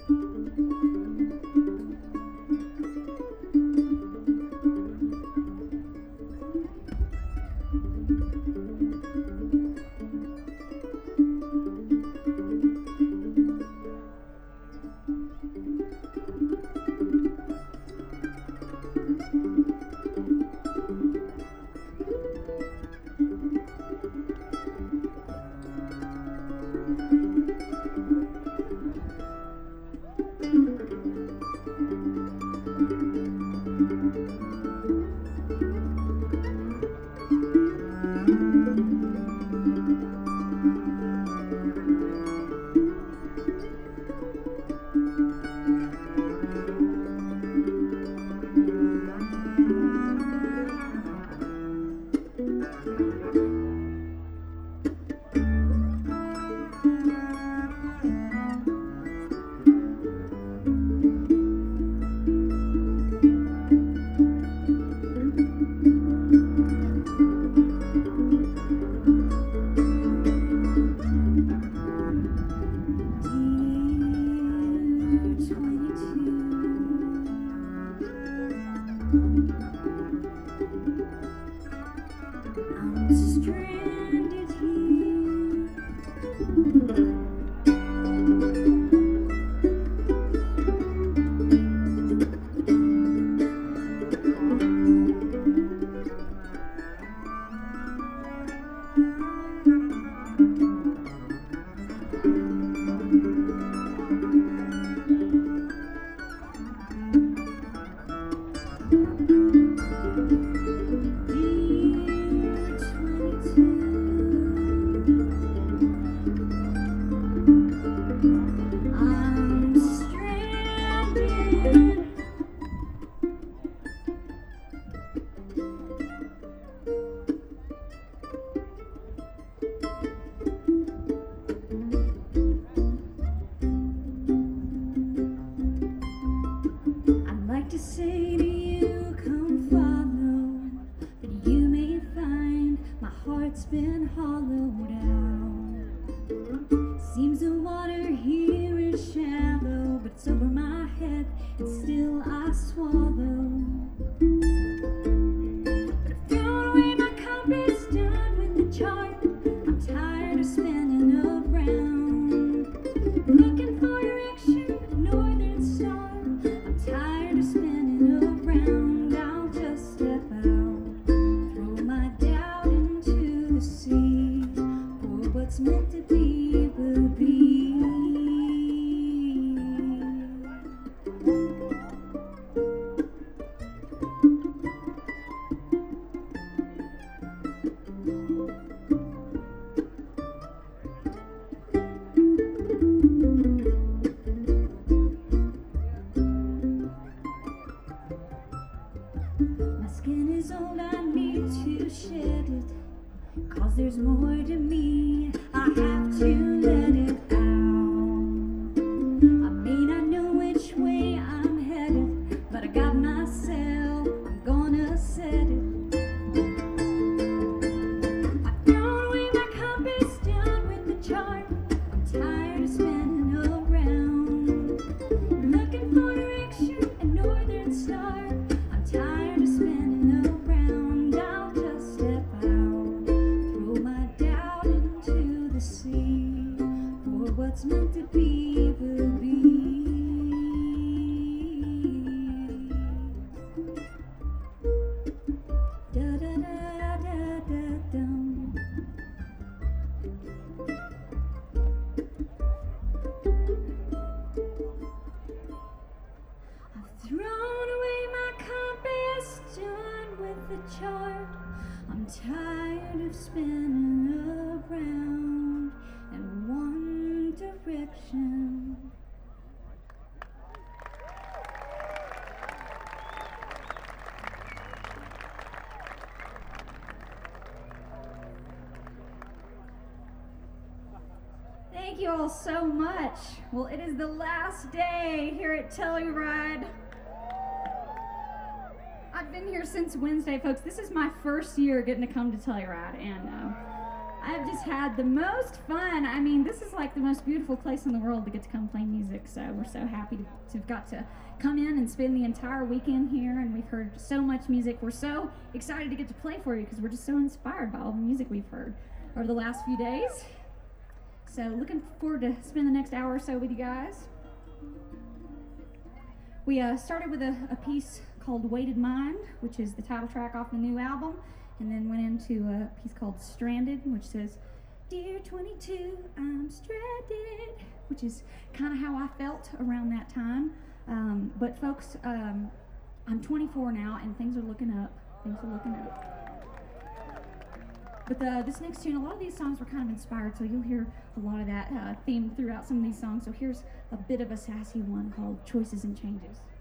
Thank you all so much. Well, it is the last day here at Telluride. I've been here since Wednesday, folks. This is my first year getting to come to Telluride, and I've just had the most fun. I mean, this is like the most beautiful place in the world to get to come play music, so we're so happy to have got to come in and spend the entire weekend here, and we've heard so much music. We're so excited to get to play for you because we're just so inspired by all the music we've heard over the last few days. So looking forward to spend the next hour or so with you guys. We started with a piece called Weighted Mind, which is the title track off the new album, and then went into a piece called Stranded, which says, "Dear 22, I'm stranded," which is kind of how I felt around that time. But folks, I'm 24 now, and things are looking up. But this next tune, a lot of these songs were kind of inspired, so you'll hear a lot of that theme throughout some of these songs. So here's a bit of a sassy one called Choices and Changes.